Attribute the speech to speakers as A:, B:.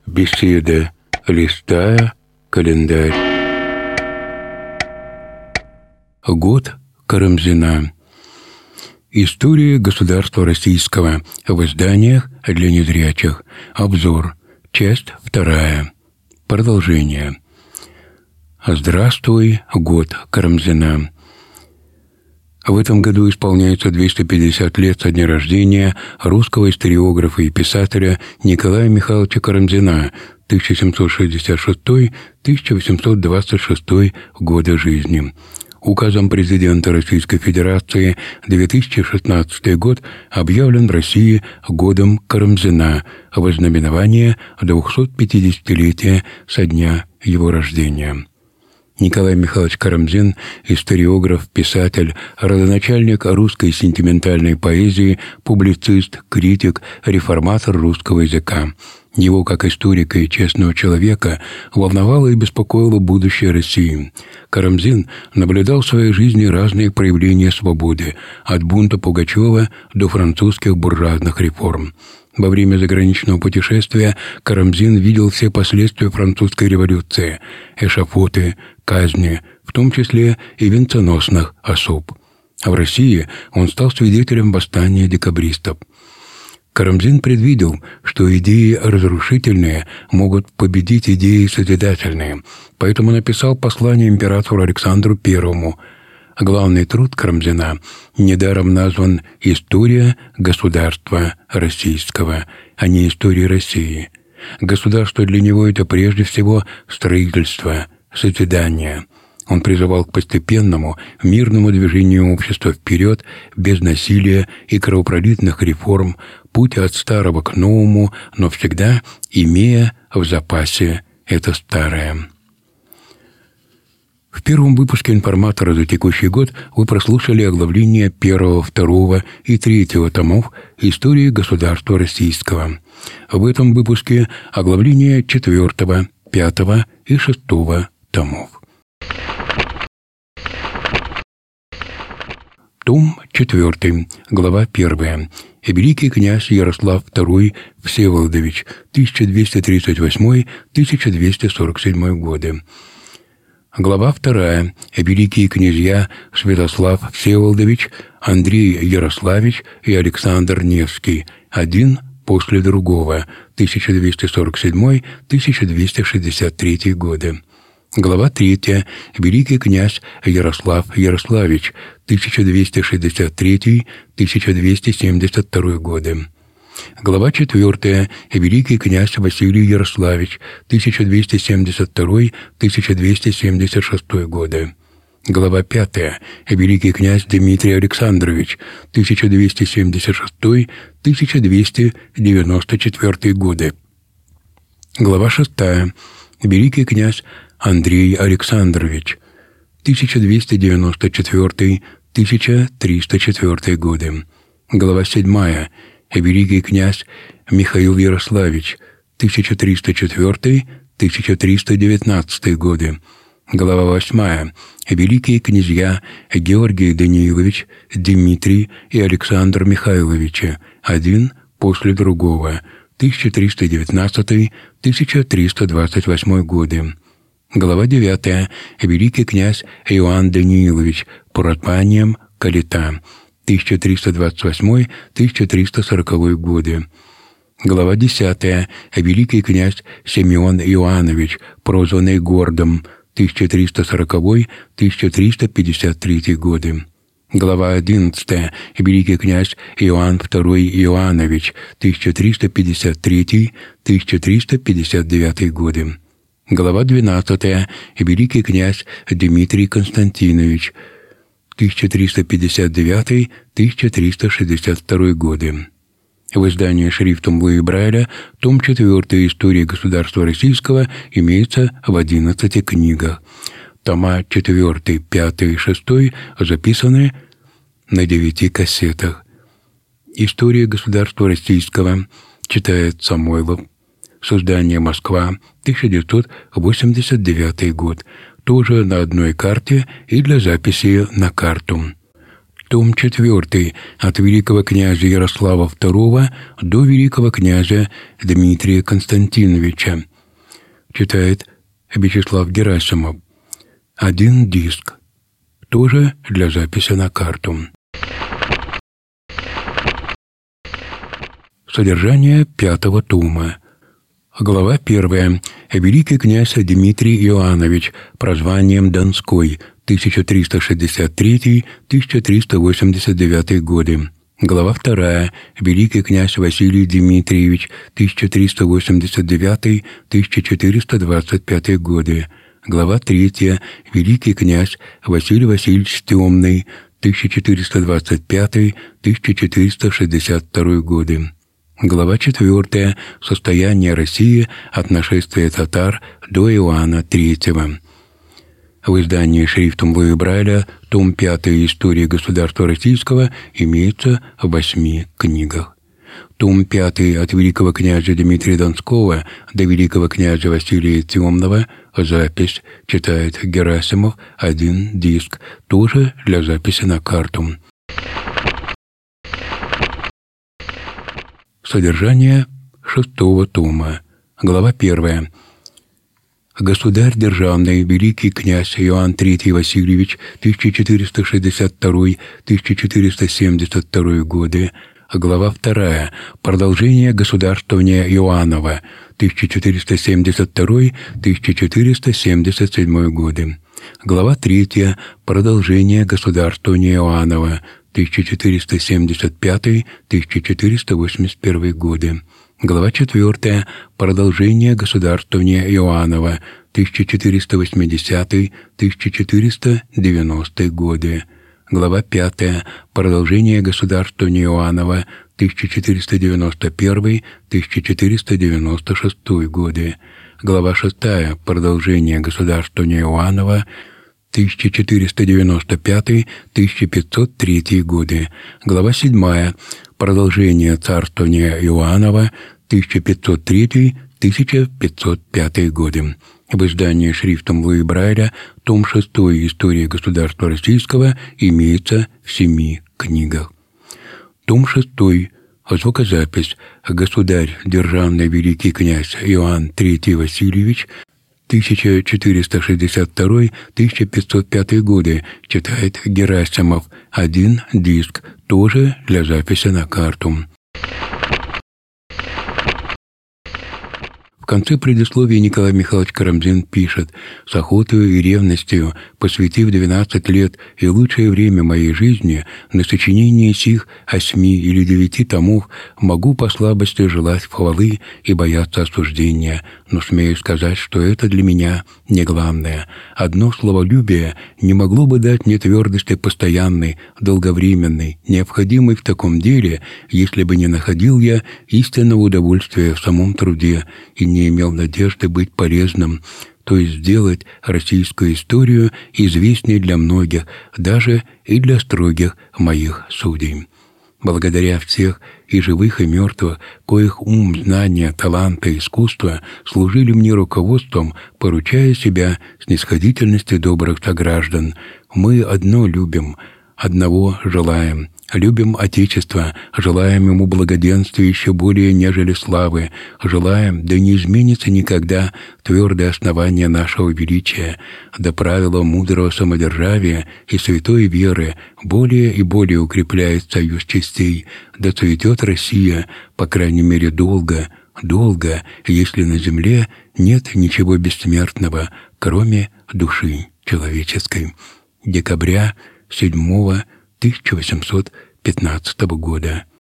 A: Беседа, листая календарь. Год Карамзина. История государства российского в изданиях для незрячих. Обзор. Часть 2. Продолжение. Здравствуй, год Карамзина. В этом году исполняется 250 лет со дня рождения русского историографа и писателя Николая Михайловича Карамзина, 1766-1826 года жизни. Указом президента Российской Федерации 2016 год объявлен в России годом Карамзина в ознаменование 250-летия со дня его рождения. Николай Михайлович Карамзин – историограф, писатель, родоначальник русской сентиментальной поэзии, публицист, критик, реформатор русского языка. Его, как историка и честного человека, волновало и беспокоило будущее России. Карамзин наблюдал в своей жизни разные проявления свободы, от бунта Пугачева до французских буржуазных реформ. Во время заграничного путешествия Карамзин видел все последствия французской революции, эшафоты, казни, в том числе и венценосных особ. А в России он стал свидетелем восстания декабристов. Карамзин предвидел, что идеи разрушительные могут победить идеи созидательные, поэтому написал послание императору Александру I. Главный труд Карамзина недаром назван «История государства российского», а не «История России». Государство для него – это прежде всего строительство, созидание. Он призывал к постепенному, мирному движению общества вперед, без насилия и кровопролитных реформ, путь от старого к новому, но всегда имея в запасе это старое. В первом выпуске «Информатора» за текущий год вы прослушали оглавление 1, 2 и 3 томов «Истории государства российского». В этом выпуске оглавление 4, 5 и 6 томов. Том 4, глава 1. Великий князь Ярослав II Всеволодович, 1238-1247 годы. Глава 2. Великие князья Святослав Всеволодович, Андрей Ярославич и Александр Невский, один после другого, 1247-1263 годы. Глава 3. Великий князь Ярослав Ярославич, 1263-1272 годы. Глава 4. Великий князь Василий Ярославич, 1272-1276 годы. Глава 5. Великий князь Дмитрий Александрович, 1276-1294 годы. Глава 6. Великий князь Андрей Александрович, 1294-1304 годы. Глава 7. Великий князь Михаил Ярославич, 1304-1319 годы. Глава 8. Великие князья Георгий Даниилович, Дмитрий и Александр Михайловичи, один после другого, 1319-1328 годы. Глава 9. Великий князь Иоанн Даниилович, Паратпанием Калита, 1328-1340 годы. Глава 10. Великий князь Симеон Иоаннович, прозванный Гордом, 1340-1353 годы. Глава 11. Великий князь Иоанн II Иоаннович, 1353-1359 годы. Глава 12. Великий князь Дмитрий Константинович, 1359-1362 годы. В издании шрифтом Луи Брайля том 4 «Истории государства российского» имеется в 11 книгах. Тома 4, 5 и 6 записаны на 9 кассетах. «История государства российского» читает Самойлов. Создание Москва, 1989 год. Тоже на одной карте и для записи на карту. Том 4 от великого князя Ярослава II до великого князя Дмитрия Константиновича. Читает Вячеслав Герасимов. 1 диск. Тоже для записи на карту. Содержание 5 тома. Глава 1. Великий князь Дмитрий Иоаннович, прозванием Донской, 1363-1389 годы. Глава 2. Великий князь Василий Дмитриевич, 1389-1425 годы. Глава 3. Великий князь Василий Васильевич Темный, 1425-1462 годы. Глава 4. Состояние России от нашествия татар до Иоанна III. В издании шрифтом Луи Брайля том 5 истории государства российского имеется в 8 книгах. Том 5 от великого князя Дмитрия Донского до великого князя Василия Темного, запись, читает Герасимов, 1 диск, тоже для записи на карту. Содержание 6 тома. Глава 1. Государь державный, великий князь Иоанн III Васильевич, 1462-1472 годы. Глава 2. Продолжение государствования Иоаннова, 1472-1477 годы. Глава 3. Продолжение государствования Иоаннова, 1475-1481 годы. Глава 4. Продолжение государствования Иоаннова, 1480-1490 годы. Глава 5. Продолжение государствования Иоаннова, 1491-1496 годы. Глава 6. Продолжение государствования Иоаннова, 1495-1503 годы. Глава 7. Продолжение царствования Иоаннова, 1503-1505 годы. В издании шрифтом Луи Брайля том 6 истории государства российского имеется в 7 книгах. Том 6. Звукозапись. Государь державный великий князь Иоанн III Васильевич, 1462-1505 годы, читает Герасимов, 1 диск, тоже для записи на карту. В конце предисловия Николай Михайлович Карамзин пишет: «С охотою и ревностью, посвятив 12 лет и лучшее время моей жизни на сочинение сих 8 или 9 томов, могу по слабости желать хвалы и бояться осуждения, но смею сказать, что это для меня не главное. Одно словолюбие не могло бы дать мне твердости постоянной, долговременной, необходимой в таком деле, если бы не находил я истинного удовольствия в самом труде и не имел надежды быть полезным, то есть сделать российскую историю известней для многих, даже и для строгих моих судей. Благодаря всех и живых, и мертвых, коих ум, знания, таланты, искусство служили мне руководством, поручая себя снисходительности добрых сограждан, мы одно любим, одного желаем. Любим Отечество, желаем ему благоденствия еще более, нежели славы, желаем, да не изменится никогда твердое основание нашего величия, да правило мудрого самодержавия и святой веры более и более укрепляет союз частей, да цветет Россия, по крайней мере, долго, долго, если на земле нет ничего бессмертного, кроме души человеческой». Декабря 7 1815 года.